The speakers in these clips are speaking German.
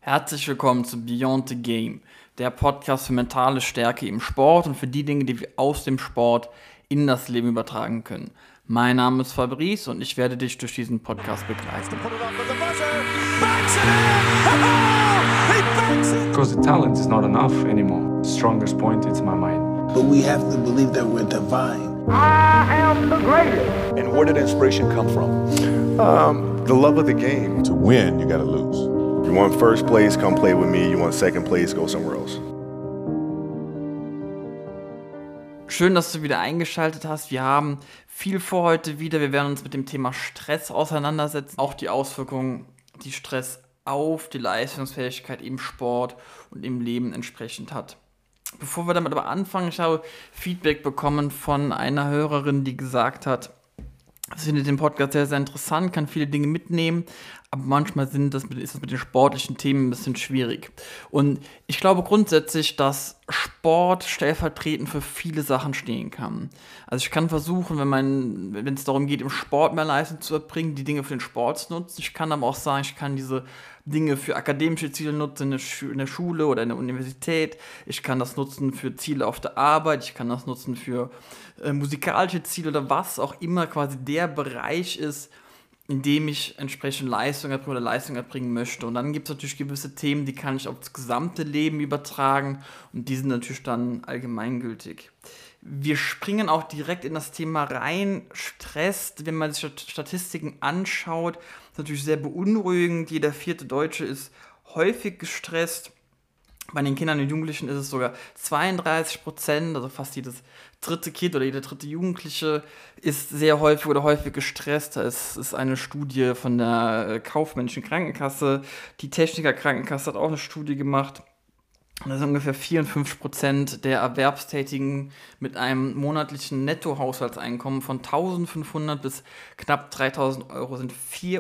Herzlich willkommen zu Beyond the Game, der Podcast für mentale Stärke im Sport und für die Dinge, die wir aus dem Sport in das Leben übertragen können. Mein Name ist Fabrice und ich werde dich durch diesen Podcast begleiten. Because the talent is not enough anymore. The strongest point is my mind. But we have to believe that we're divine. I am the greatest. And where did inspiration come from? The love of the game. To win, you gotta lose. You want first place, come play with me. You want second place, go somewhere else. Schön, dass du wieder eingeschaltet hast. Wir haben viel vor heute wieder. Wir werden uns mit dem Thema Stress auseinandersetzen. Auch die Auswirkungen, die Stress auf die Leistungsfähigkeit im Sport und im Leben entsprechend hat. Bevor wir damit aber anfangen, ich habe Feedback bekommen von einer Hörerin, die gesagt hat, sie findet den Podcast sehr, sehr interessant, kann viele Dinge mitnehmen, aber manchmal ist das mit den sportlichen Themen ein bisschen schwierig. Und ich glaube grundsätzlich, dass Sport stellvertretend für viele Sachen stehen kann. Also ich kann versuchen, wenn es darum geht, im Sport mehr Leistung zu erbringen, die Dinge für den Sport zu nutzen. Ich kann aber auch sagen, ich kann diese Dinge für akademische Ziele nutzen, in der Schule oder in der Universität. Ich kann das nutzen für Ziele auf der Arbeit. Ich kann das nutzen für musikalische Ziele oder was auch immer quasi der Bereich ist, in dem ich entsprechend Leistung erbringen möchte. Und dann gibt es natürlich gewisse Themen, die kann ich auf das gesamte Leben übertragen und die sind natürlich dann allgemeingültig. Wir springen auch direkt in das Thema rein. Stress, wenn man sich Statistiken anschaut, ist natürlich sehr beunruhigend. Jeder 4. Deutsche ist häufig gestresst. Bei den Kindern und Jugendlichen ist es sogar 32%, also fast jedes dritte Kind oder jeder dritte Jugendliche ist sehr häufig oder häufig gestresst. Es ist eine Studie von der Kaufmännischen Krankenkasse. Die Techniker Krankenkasse hat auch eine Studie gemacht. Und das sind ungefähr 54% der Erwerbstätigen mit einem monatlichen Nettohaushaltseinkommen von 1.500 bis knapp 3.000 Euro sind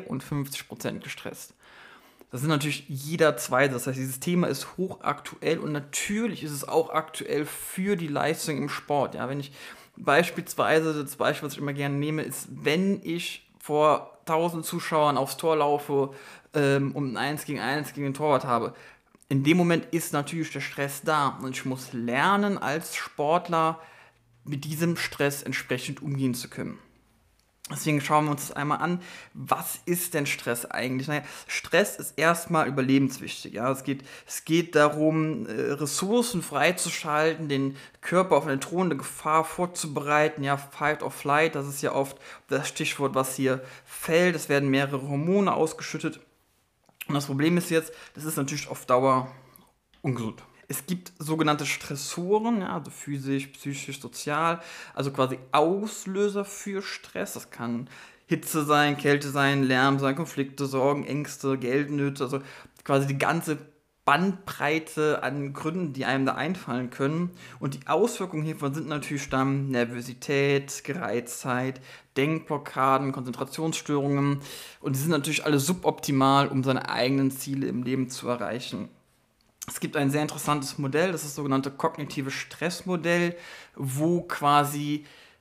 54% gestresst. Das sind natürlich jeder Zweite. Das heißt, dieses Thema ist hochaktuell und natürlich ist es auch aktuell für die Leistung im Sport. Ja, wenn ich beispielsweise, das Beispiel, was ich immer gerne nehme, ist, wenn ich vor 1.000 Zuschauern aufs Tor laufe, und ein 1 gegen 1 gegen den Torwart habe, in dem Moment ist natürlich der Stress da und ich muss lernen, als Sportler mit diesem Stress entsprechend umgehen zu können. Deswegen schauen wir uns das einmal an. Was ist denn Stress eigentlich? Naja, Stress ist erstmal überlebenswichtig. Ja? Es geht darum, Ressourcen freizuschalten, den Körper auf eine drohende Gefahr vorzubereiten. Ja, Fight or Flight, das ist ja oft das Stichwort, was hier fällt. Es werden mehrere Hormone ausgeschüttet. Und das Problem ist jetzt, das ist natürlich auf Dauer ungesund. Es gibt sogenannte Stressoren, ja, also physisch, psychisch, sozial, also quasi Auslöser für Stress. Das kann Hitze sein, Kälte sein, Lärm sein, Konflikte, Sorgen, Ängste, Geldnöte, also quasi die ganze Bandbreite an Gründen, die einem da einfallen können. Und die Auswirkungen hiervon sind natürlich dann Nervosität, Gereiztheit, Denkblockaden, Konzentrationsstörungen. Und die sind natürlich alle suboptimal, um seine eigenen Ziele im Leben zu erreichen. Es gibt ein sehr interessantes Modell, das ist das sogenannte kognitive Stressmodell, wo quasi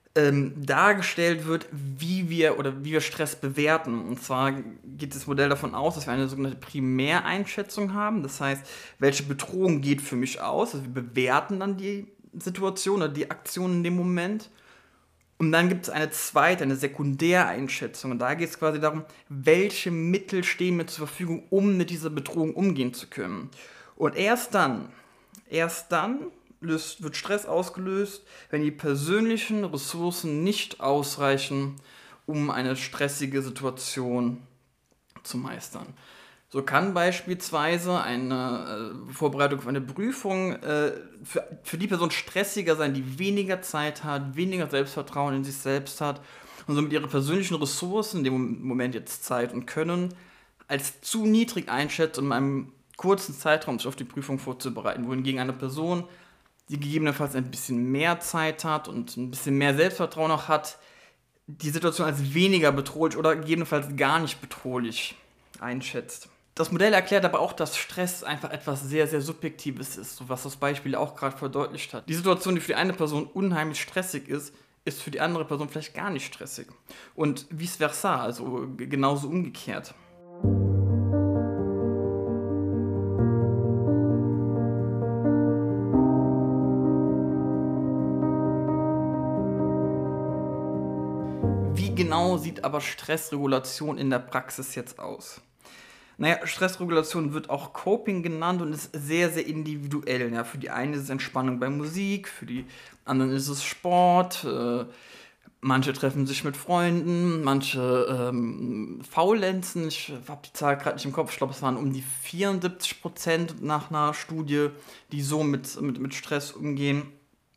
dargestellt wird, wie wir Stress bewerten. Und zwar geht das Modell davon aus, dass wir eine sogenannte Primäreinschätzung haben. Das heißt, welche Bedrohung geht für mich aus? Also wir bewerten dann die Situation oder die Aktion in dem Moment. Und dann gibt es eine Sekundäreinschätzung. Und da geht es quasi darum, welche Mittel stehen mir zur Verfügung, um mit dieser Bedrohung umgehen zu können. Und erst dann wird Stress ausgelöst, wenn die persönlichen Ressourcen nicht ausreichen, um eine stressige Situation zu meistern. So kann beispielsweise eine Vorbereitung für eine Prüfung für die Person stressiger sein, die weniger Zeit hat, weniger Selbstvertrauen in sich selbst hat und somit ihre persönlichen Ressourcen, in dem Moment jetzt Zeit und Können, als zu niedrig einschätzt, um in einem kurzen Zeitraum sich auf die Prüfung vorzubereiten, wohingegen eine Person, die gegebenenfalls ein bisschen mehr Zeit hat und ein bisschen mehr Selbstvertrauen auch hat, die Situation als weniger bedrohlich oder gegebenenfalls gar nicht bedrohlich einschätzt. Das Modell erklärt aber auch, dass Stress einfach etwas sehr, sehr Subjektives ist, so was das Beispiel auch gerade verdeutlicht hat. Die Situation, die für die eine Person unheimlich stressig ist für die andere Person vielleicht gar nicht stressig. Und vice versa, also genauso umgekehrt. Wie genau sieht aber Stressregulation in der Praxis jetzt aus? Naja, Stressregulation wird auch Coping genannt und ist sehr, sehr individuell. Ja, für die einen ist es Entspannung bei Musik, für die anderen ist es Sport. Manche treffen sich mit Freunden, manche faulenzen. Ich habe die Zahl gerade nicht im Kopf. Ich glaube, es waren um die 74% nach einer Studie, die so mit Stress umgehen.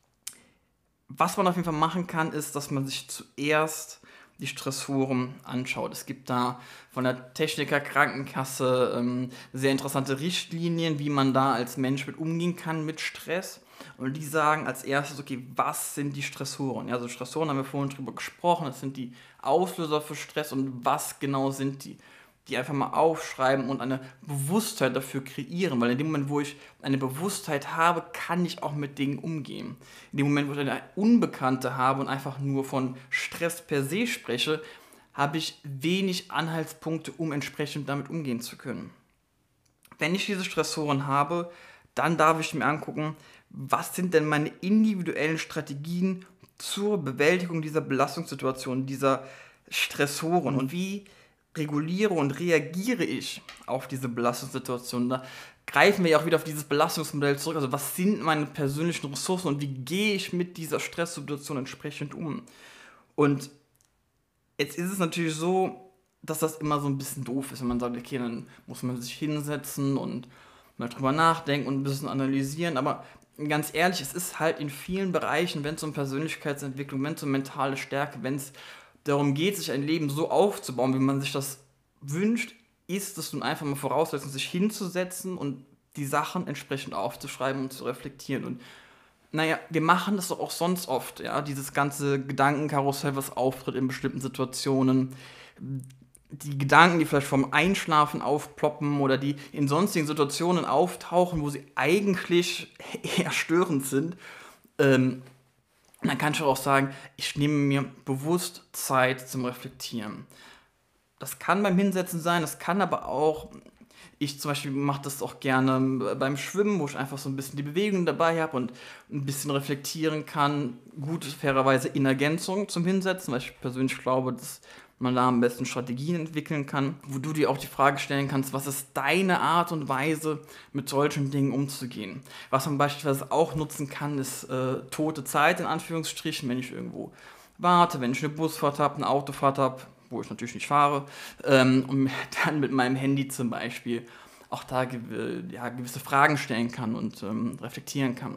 Was man auf jeden Fall machen kann, ist, dass man sich zuerst die Stressoren anschaut. Es gibt da von der Techniker Krankenkasse sehr interessante Richtlinien, wie man da als Mensch mit umgehen kann mit Stress. Und die sagen als erstes, okay, was sind die Stressoren? Ja, also Stressoren haben wir vorhin drüber gesprochen, das sind die Auslöser für Stress und was genau sind die? Die einfach mal aufschreiben und eine Bewusstheit dafür kreieren, weil in dem Moment, wo ich eine Bewusstheit habe, kann ich auch mit Dingen umgehen. In dem Moment, wo ich eine Unbekannte habe und einfach nur von Stress per se spreche, habe ich wenig Anhaltspunkte, um entsprechend damit umgehen zu können. Wenn ich diese Stressoren habe, dann darf ich mir angucken, was sind denn meine individuellen Strategien zur Bewältigung dieser Belastungssituation, dieser Stressoren und wie reguliere und reagiere ich auf diese Belastungssituation. Da greifen wir ja auch wieder auf dieses Belastungsmodell zurück. Also was sind meine persönlichen Ressourcen und wie gehe ich mit dieser Stresssituation entsprechend um? Und jetzt ist es natürlich so, dass das immer so ein bisschen doof ist, wenn man sagt, okay, dann muss man sich hinsetzen und mal drüber nachdenken und ein bisschen analysieren. Aber ganz ehrlich, es ist halt in vielen Bereichen, wenn es um Persönlichkeitsentwicklung, wenn es um mentale Stärke, wenn es darum geht, sich ein Leben so aufzubauen, wie man sich das wünscht, ist es nun einfach mal voraussetzen, sich hinzusetzen und die Sachen entsprechend aufzuschreiben und zu reflektieren. Und naja, wir machen das doch auch sonst oft, ja, dieses ganze Gedankenkarussell, was auftritt in bestimmten Situationen, die Gedanken, die vielleicht vom Einschlafen aufploppen oder die in sonstigen Situationen auftauchen, wo sie eigentlich eher störend sind, dann kann ich auch sagen, ich nehme mir bewusst Zeit zum Reflektieren. Das kann beim Hinsetzen sein, das kann aber auch, ich zum Beispiel mache das auch gerne beim Schwimmen, wo ich einfach so ein bisschen die Bewegung dabei habe und ein bisschen reflektieren kann. Gut, fairerweise in Ergänzung zum Hinsetzen, weil ich persönlich glaube, dass man da am besten Strategien entwickeln kann, wo du dir auch die Frage stellen kannst, was ist deine Art und Weise, mit solchen Dingen umzugehen. Was man beispielsweise auch nutzen kann, ist tote Zeit in Anführungsstrichen, wenn ich irgendwo warte, wenn ich eine Busfahrt habe, eine Autofahrt habe, wo ich natürlich nicht fahre, und dann mit meinem Handy zum Beispiel auch da gewisse Fragen stellen kann und reflektieren kann.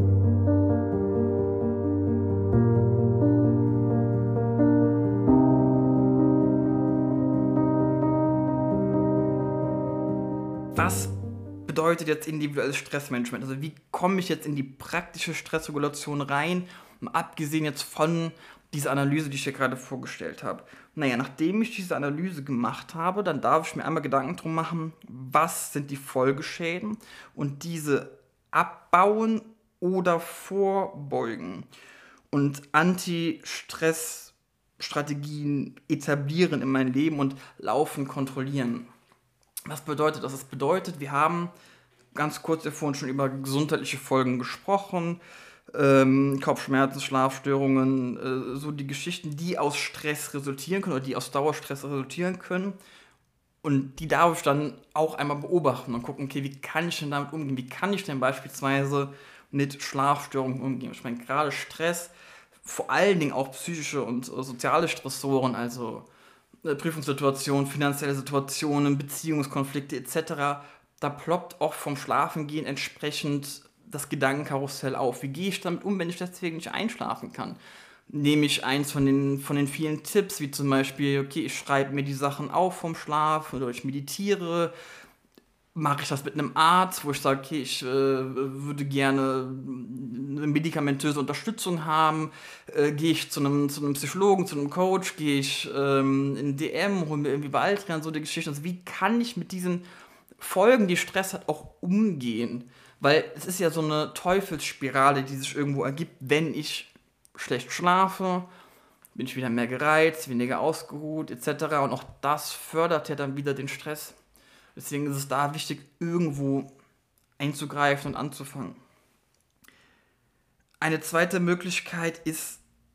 Was bedeutet jetzt individuelles Stressmanagement? Also wie komme ich jetzt in die praktische Stressregulation rein, abgesehen jetzt von dieser Analyse, die ich dir gerade vorgestellt habe? Naja, nachdem ich diese Analyse gemacht habe, dann darf ich mir einmal Gedanken drum machen, was sind die Folgeschäden und diese abbauen oder vorbeugen und Anti-Stress-Strategien etablieren in mein Leben und laufend kontrollieren. Was bedeutet das? Das bedeutet, wir haben ganz kurz vorhin schon über gesundheitliche Folgen gesprochen, Kopfschmerzen, Schlafstörungen, so die Geschichten, die aus Stress resultieren können oder die aus Dauerstress resultieren können. Und die darf ich dann auch einmal beobachten und gucken, okay, wie kann ich denn damit umgehen? Wie kann ich denn beispielsweise mit Schlafstörungen umgehen? Ich meine, gerade Stress, vor allen Dingen auch psychische und soziale Stressoren, also Prüfungssituationen, finanzielle Situationen, Beziehungskonflikte etc., da ploppt auch vom Schlafengehen entsprechend das Gedankenkarussell auf. Wie gehe ich damit um, wenn ich deswegen nicht einschlafen kann? Nehme ich eins von den vielen Tipps, wie zum Beispiel, okay, ich schreibe mir die Sachen auf vom Schlaf oder ich meditiere. Mache ich das mit einem Arzt, wo ich sage, okay, ich würde gerne eine medikamentöse Unterstützung haben, gehe ich zu einem Psychologen, zu einem Coach, gehe ich in DM, hole mir irgendwie Baldrian, so die Geschichte. Also wie kann ich mit diesen Folgen, die Stress hat, auch umgehen? Weil es ist ja so eine Teufelsspirale, die sich irgendwo ergibt, wenn ich schlecht schlafe, bin ich wieder mehr gereizt, weniger ausgeruht etc. Und auch das fördert ja dann wieder den Stress. Deswegen ist es da wichtig, irgendwo einzugreifen und anzufangen. Eine zweite Möglichkeit ist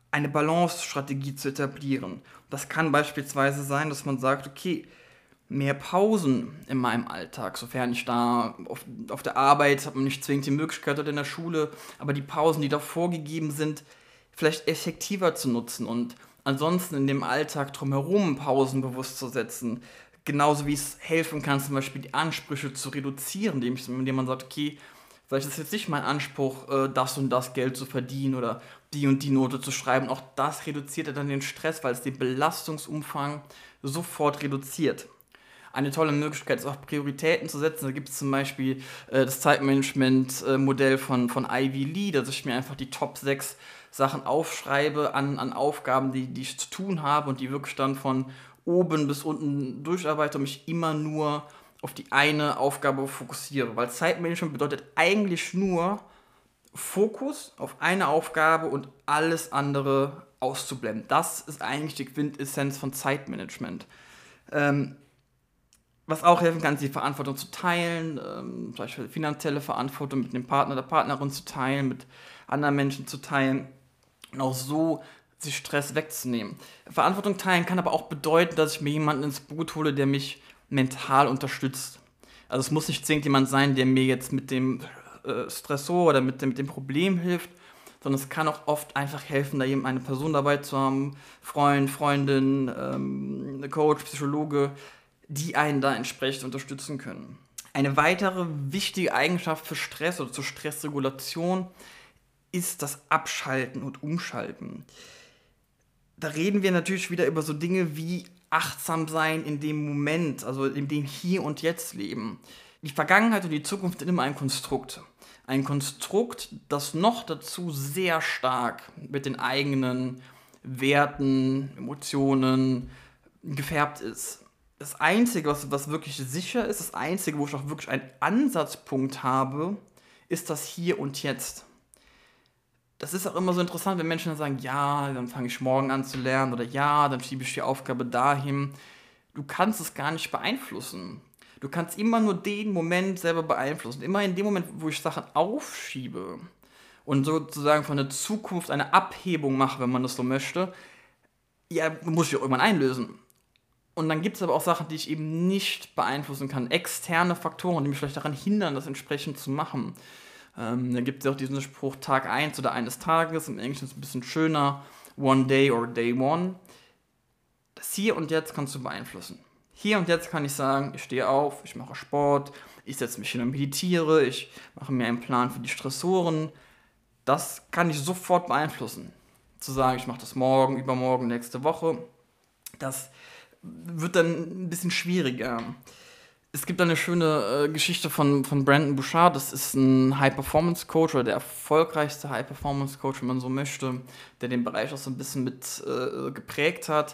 eine Balance-Strategie zu etablieren. Das kann beispielsweise sein, dass man sagt, okay, mehr Pausen in meinem Alltag, sofern ich da auf der Arbeit hat man nicht zwingend die Möglichkeit oder in der Schule, aber die Pausen, die da vorgegeben sind, vielleicht effektiver zu nutzen und ansonsten in dem Alltag drumherum Pausen bewusst zu setzen. Genauso wie es helfen kann, zum Beispiel die Ansprüche zu reduzieren, indem man sagt, okay, vielleicht ist jetzt nicht mein Anspruch, das und das Geld zu verdienen oder die und die Note zu schreiben. Auch das reduziert ja dann den Stress, weil es den Belastungsumfang sofort reduziert. Eine tolle Möglichkeit ist auch Prioritäten zu setzen. Da gibt es zum Beispiel das Zeitmanagement-Modell von Ivy Lee, dass ich mir einfach die Top 6 Sachen aufschreibe an Aufgaben, die ich zu tun habe und die wirklich dann von oben bis unten durcharbeite und mich immer nur auf die eine Aufgabe fokussiere. Weil Zeitmanagement bedeutet eigentlich nur Fokus auf eine Aufgabe und alles andere auszublenden. Das ist eigentlich die Quintessenz von Zeitmanagement. Was auch helfen kann, ist die Verantwortung zu teilen, zum Beispiel finanzielle Verantwortung mit dem Partner, der Partnerin zu teilen, mit anderen Menschen zu teilen und auch so sich Stress wegzunehmen. Verantwortung teilen kann aber auch bedeuten, dass ich mir jemanden ins Boot hole, der mich mental unterstützt. Also es muss nicht zwingend jemand sein, der mir jetzt mit dem Stressor oder mit dem Problem hilft, sondern es kann auch oft einfach helfen, da eben eine Person dabei zu haben, Freund, Freundin, eine Coach, Psychologe, die einen da entsprechend unterstützen können. Eine weitere wichtige Eigenschaft für Stress oder zur Stressregulation ist das Abschalten und Umschalten. Da reden wir natürlich wieder über so Dinge wie achtsam sein in dem Moment, also in dem Hier und Jetzt leben. Die Vergangenheit und die Zukunft sind immer ein Konstrukt. Ein Konstrukt, das noch dazu sehr stark mit den eigenen Werten, Emotionen gefärbt ist. Das Einzige, was wirklich sicher ist, das Einzige, wo ich auch wirklich einen Ansatzpunkt habe, ist das Hier und Jetzt. Das ist auch immer so interessant, wenn Menschen dann sagen, ja, dann fange ich morgen an zu lernen oder ja, dann schiebe ich die Aufgabe dahin. Du kannst es gar nicht beeinflussen. Du kannst immer nur den Moment selber beeinflussen. Immer in dem Moment, wo ich Sachen aufschiebe und sozusagen von der Zukunft eine Abhebung mache, wenn man das so möchte, ja, muss ich auch irgendwann einlösen. Und dann gibt es aber auch Sachen, die ich eben nicht beeinflussen kann. Externe Faktoren, die mich vielleicht daran hindern, das entsprechend zu machen. Dann gibt es ja auch diesen Spruch Tag 1 oder eines Tages. Im Englischen ist es ein bisschen schöner. One day or day one. Das Hier und Jetzt kannst du beeinflussen. Hier und jetzt kann ich sagen, ich stehe auf, ich mache Sport, ich setze mich hin und meditiere, ich mache mir einen Plan für die Stressoren. Das kann ich sofort beeinflussen. Zu sagen, ich mache das morgen, übermorgen, nächste Woche, das wird dann ein bisschen schwieriger. Es gibt eine schöne Geschichte von Brandon Bouchard, das ist ein High-Performance-Coach oder der erfolgreichste High-Performance-Coach, wenn man so möchte, der den Bereich auch so ein bisschen mit geprägt hat.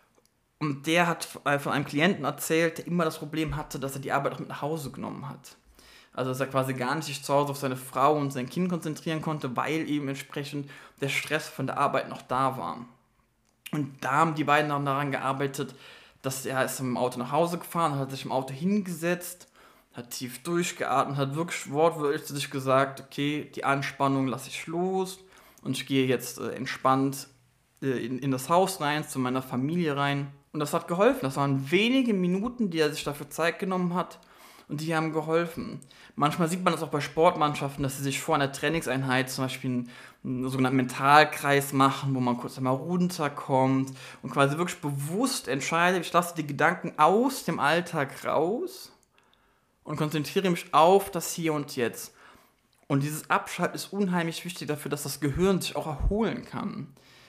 Und der hat von einem Klienten erzählt, der immer das Problem hatte, dass er die Arbeit auch mit nach Hause genommen hat. Also dass er quasi gar nicht sich zu Hause auf seine Frau und sein Kind konzentrieren konnte, weil eben entsprechend der Stress von der Arbeit noch da war. Und da haben die beiden dann daran gearbeitet, dass er ist im Auto nach Hause gefahren, hat sich im Auto hingesetzt, hat tief durchgeatmet, hat wirklich wortwörtlich zu sich gesagt, okay, die Anspannung lasse ich los und ich gehe jetzt entspannt in das Haus rein, zu meiner Familie rein. Und das hat geholfen. Das waren wenige Minuten, die er sich dafür Zeit genommen hat und die haben geholfen. Manchmal sieht man das auch bei Sportmannschaften, dass sie sich vor einer Trainingseinheit zum Beispiel einen sogenannten Mentalkreis machen, wo man kurz einmal runterkommt und quasi wirklich bewusst entscheidet, ich lasse die Gedanken aus dem Alltag raus und konzentriere mich auf das Hier und Jetzt. Und dieses Abschalten ist unheimlich wichtig dafür, dass das Gehirn sich auch erholen kann.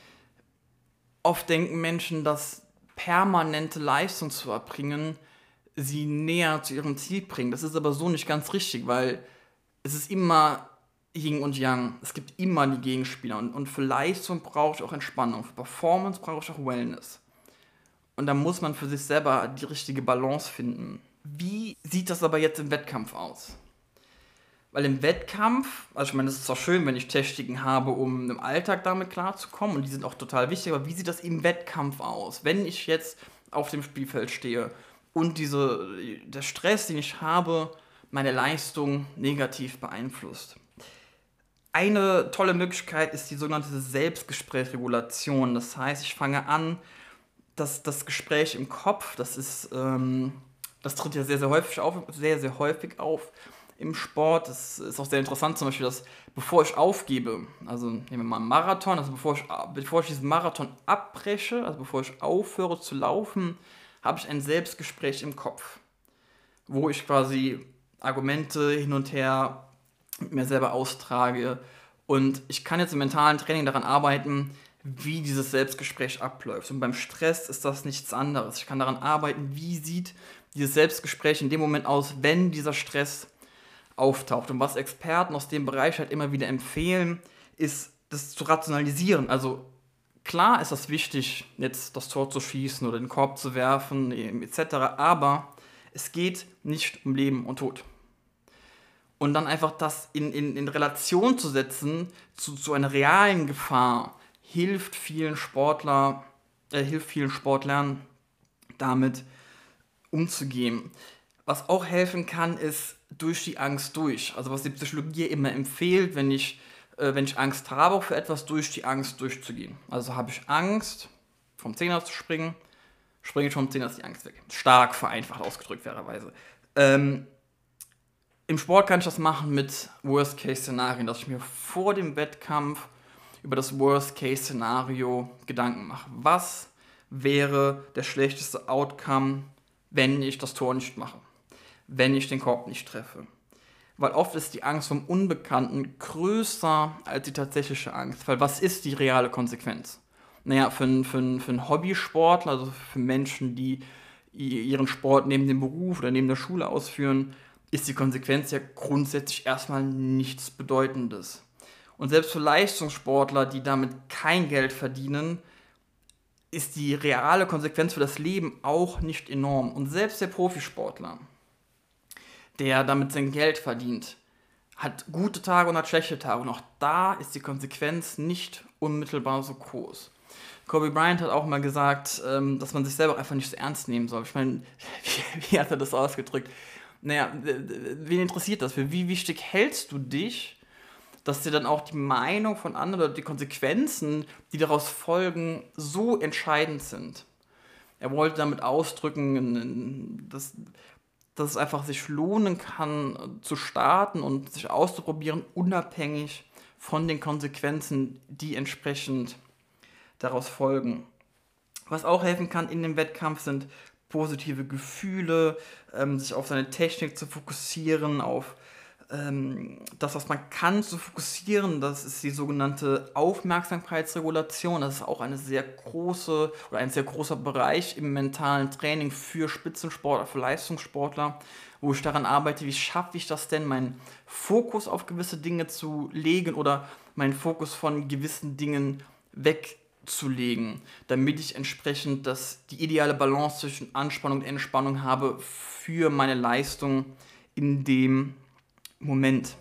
Oft denken Menschen, dass permanente Leistung zu erbringen sie näher zu ihrem Ziel bringt. Das ist aber so nicht ganz richtig, weil es ist immer Yin und Yang. Es gibt immer die Gegenspieler. Und für Leistung brauche ich auch Entspannung. Für Performance brauche ich auch Wellness. Und da muss man für sich selber die richtige Balance finden. Wie sieht das aber jetzt im Wettkampf aus? Weil im Wettkampf, also ich meine, es ist zwar schön, wenn ich Techniken habe, um im Alltag damit klarzukommen, und die sind auch total wichtig, aber wie sieht das im Wettkampf aus? Wenn ich jetzt auf dem Spielfeld stehe und der Stress, den ich habe, meine Leistung negativ beeinflusst. Eine tolle Möglichkeit ist die sogenannte Selbstgesprächsregulation. Das heißt, ich fange an, dass das Gespräch im Kopf, das tritt ja sehr, sehr häufig auf im Sport. Das ist auch sehr interessant, zum Beispiel, dass bevor ich aufgebe, also nehmen wir mal einen Marathon, also bevor ich diesen Marathon abbreche, also bevor ich aufhöre zu laufen, habe ich ein Selbstgespräch im Kopf, wo ich quasi Argumente hin und her mit mir selber austrage. Und ich kann jetzt im mentalen Training daran arbeiten, wie dieses Selbstgespräch abläuft. Und beim Stress ist das nichts anderes. Ich kann daran arbeiten, wie sieht dieses Selbstgespräch in dem Moment aus, wenn dieser Stress auftaucht. Und was Experten aus dem Bereich halt immer wieder empfehlen, ist, das zu rationalisieren. Also klar ist das wichtig, jetzt das Tor zu schießen oder den Korb zu werfen, etc., aber es geht nicht um Leben und Tod. Und dann einfach das in Relation zu setzen zu einer realen Gefahr, hilft vielen Sportlern damit umzugehen. Was auch helfen kann, ist durch die Angst durch. Also was die Psychologie immer empfiehlt, wenn ich Angst habe, auch für etwas durch die Angst durchzugehen. Also habe ich Angst, vom Zehner zu springen, springe ich vom Zehner, ist die Angst weg. Stark vereinfacht ausgedrückt, fairerweise. Im Sport kann ich das machen mit Worst-Case-Szenarien, dass ich mir vor dem Wettkampf über das Worst-Case-Szenario Gedanken mache. Was wäre der schlechteste Outcome, wenn ich das Tor nicht mache? Wenn ich den Korb nicht treffe? Weil oft ist die Angst vom Unbekannten größer als die tatsächliche Angst. Weil was ist die reale Konsequenz? Naja, für einen Hobbysportler, also für Menschen, die ihren Sport neben dem Beruf oder neben der Schule ausführen, ist die Konsequenz ja grundsätzlich erstmal nichts Bedeutendes. Und selbst für Leistungssportler, die damit kein Geld verdienen, ist die reale Konsequenz für das Leben auch nicht enorm. Und selbst der Profisportler, der damit sein Geld verdient, hat gute Tage und hat schlechte Tage. Und auch da ist die Konsequenz nicht unmittelbar so groß. Kobe Bryant hat auch mal gesagt, dass man sich selber einfach nicht so ernst nehmen soll. Ich meine, wie hat er das ausgedrückt? Naja, wen interessiert das? Für wie wichtig hältst du dich, dass dir dann auch die Meinung von anderen oder die Konsequenzen, die daraus folgen, so entscheidend sind? Er wollte damit ausdrücken, dass es einfach sich lohnen kann, zu starten und sich auszuprobieren, unabhängig von den Konsequenzen, die entsprechend daraus folgen. Was auch helfen kann in dem Wettkampf sind positive Gefühle, sich auf seine Technik zu fokussieren, auf das, was man kann, zu fokussieren. Das ist die sogenannte Aufmerksamkeitsregulation. Das ist auch ein sehr großer Bereich im mentalen Training für Spitzensportler, für Leistungssportler, wo ich daran arbeite, wie schaffe ich das denn, meinen Fokus auf gewisse Dinge zu legen oder meinen Fokus von gewissen Dingen wegzulegen, damit ich entsprechend die ideale Balance zwischen Anspannung und Entspannung habe für meine Leistung in dem Moment.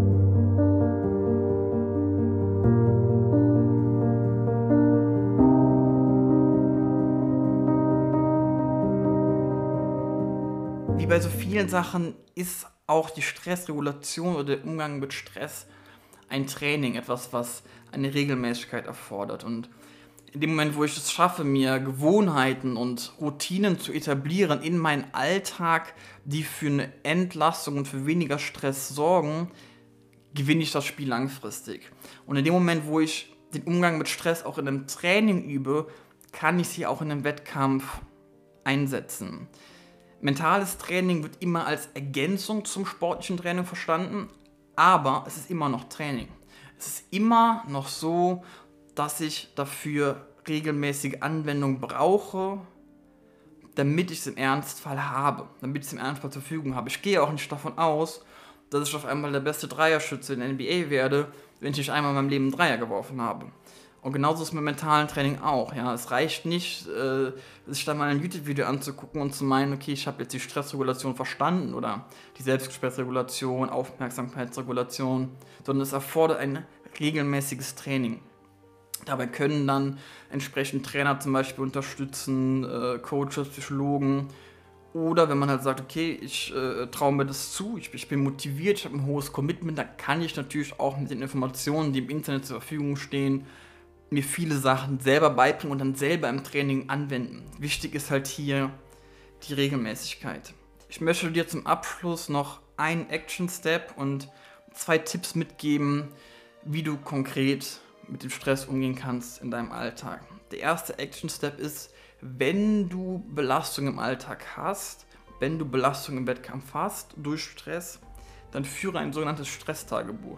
Wie bei so vielen Sachen ist auch die Stressregulation oder der Umgang mit Stress ein Training, etwas, was eine Regelmäßigkeit erfordert. Und in dem Moment, wo ich es schaffe, mir Gewohnheiten und Routinen zu etablieren in meinen Alltag, die für eine Entlastung und für weniger Stress sorgen, gewinne ich das Spiel langfristig. Und in dem Moment, wo ich den Umgang mit Stress auch in einem Training übe, kann ich sie auch in einem Wettkampf einsetzen. Mentales Training wird immer als Ergänzung zum sportlichen Training verstanden, aber es ist immer noch Training. Es ist immer noch so, dass ich dafür regelmäßige Anwendung brauche, damit ich es im Ernstfall habe, damit ich es im Ernstfall zur Verfügung habe. Ich gehe auch nicht davon aus, dass ich auf einmal der beste Dreierschütze in der NBA werde, wenn ich nicht einmal in meinem Leben einen Dreier geworfen habe. Und genauso ist es mit mentalen Training auch. Ja. Es reicht nicht, sich da mal ein YouTube-Video anzugucken und zu meinen, okay, ich habe jetzt die Stressregulation verstanden oder die Selbstgesprächsregulation, Aufmerksamkeitsregulation, sondern es erfordert ein regelmäßiges Training. Dabei können dann entsprechend Trainer zum Beispiel unterstützen, Coaches, Psychologen, Oder wenn man halt sagt, okay, ich traue mir das zu, ich bin motiviert, ich habe ein hohes Commitment, dann kann ich natürlich auch mit den Informationen, die im Internet zur Verfügung stehen, mir viele Sachen selber beibringen und dann selber im Training anwenden. Wichtig ist halt hier die Regelmäßigkeit. Ich möchte dir zum Abschluss noch einen Action-Step und 2 Tipps mitgeben, wie du konkret mit dem Stress umgehen kannst in deinem Alltag. Der erste Action-Step ist, wenn du Belastung im Alltag hast, wenn du Belastung im Wettkampf hast durch Stress, dann führe ein sogenanntes Stresstagebuch.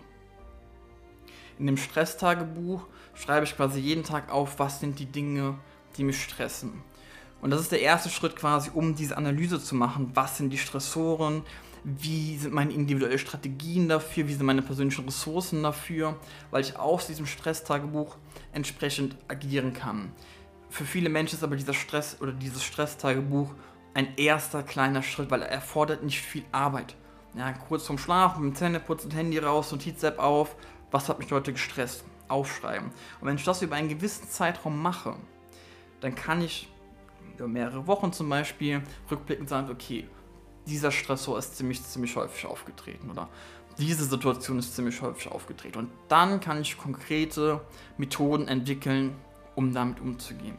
In dem Stresstagebuch schreibe ich quasi jeden Tag auf, was sind die Dinge, die mich stressen. Und das ist der erste Schritt quasi, um diese Analyse zu machen. Was sind die Stressoren? Wie sind meine individuellen Strategien dafür? Wie sind meine persönlichen Ressourcen dafür? Weil ich aus diesem Stresstagebuch entsprechend agieren kann. Für viele Menschen ist aber dieser Stress oder dieses Stresstagebuch ein erster kleiner Schritt, weil er erfordert nicht viel Arbeit. Ja, kurz vorm Schlafen, mit dem Zähneputzen, Handy raus, Notiz-App auf. Was hat mich heute gestresst? Aufschreiben. Und wenn ich das über einen gewissen Zeitraum mache, dann kann ich über mehrere Wochen zum Beispiel rückblickend sagen, okay, dieser Stressor ist ziemlich häufig aufgetreten oder diese Situation ist ziemlich häufig aufgetreten. Und dann kann ich konkrete Methoden entwickeln, um damit umzugehen.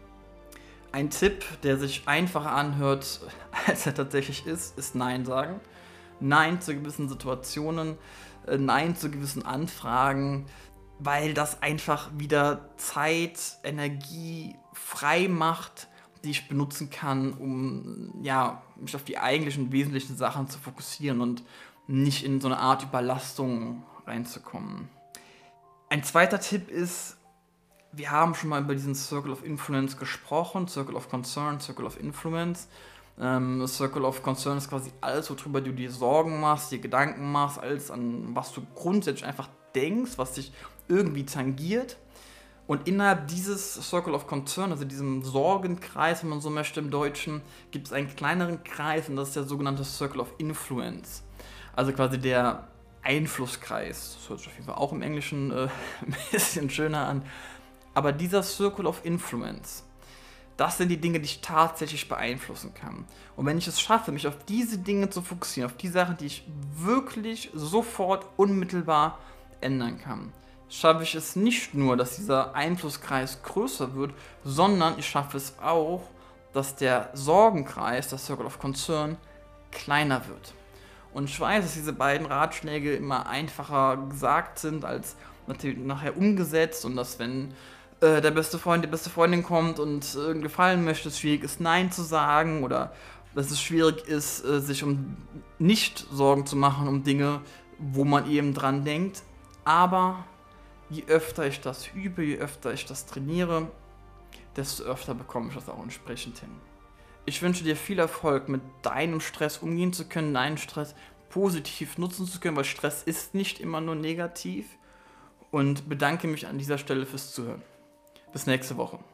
Ein Tipp, der sich einfacher anhört, als er tatsächlich ist Nein sagen. Nein zu gewissen Situationen, Nein zu gewissen Anfragen, weil das einfach wieder Zeit, Energie frei macht, die ich benutzen kann, um mich auf die eigentlichen wesentlichen Sachen zu fokussieren und nicht in so eine Art Überlastung reinzukommen. Ein zweiter Tipp ist, wir haben schon mal über diesen Circle of Influence gesprochen, Circle of Concern, Circle of Influence. Circle of Concern ist quasi alles, worüber du dir Sorgen machst, dir Gedanken machst, alles, an was du grundsätzlich einfach denkst, was dich irgendwie tangiert. Und innerhalb dieses Circle of Concern, also diesem Sorgenkreis, wenn man so möchte im Deutschen, gibt es einen kleineren Kreis und das ist der sogenannte Circle of Influence. Also quasi der Einflusskreis. Das hört sich auf jeden Fall auch im Englischen ein bisschen schöner an. Aber dieser Circle of Influence, das sind die Dinge, die ich tatsächlich beeinflussen kann. Und wenn ich es schaffe, mich auf diese Dinge zu fokussieren, auf die Sachen, die ich wirklich sofort, unmittelbar ändern kann, schaffe ich es nicht nur, dass dieser Einflusskreis größer wird, sondern ich schaffe es auch, dass der Sorgenkreis, der Circle of Concern, kleiner wird. Und ich weiß, dass diese beiden Ratschläge immer einfacher gesagt sind, als natürlich nachher umgesetzt und dass wenn der beste Freund, die beste Freundin kommt und gefallen möchte, es schwierig ist, Nein zu sagen oder dass es schwierig ist, sich nicht Sorgen zu machen um Dinge, wo man eben dran denkt. Aber je öfter ich das übe, je öfter ich das trainiere, desto öfter bekomme ich das auch entsprechend hin. Ich wünsche dir viel Erfolg, mit deinem Stress umgehen zu können, deinen Stress positiv nutzen zu können, weil Stress ist nicht immer nur negativ und bedanke mich an dieser Stelle fürs Zuhören. Bis nächste Woche.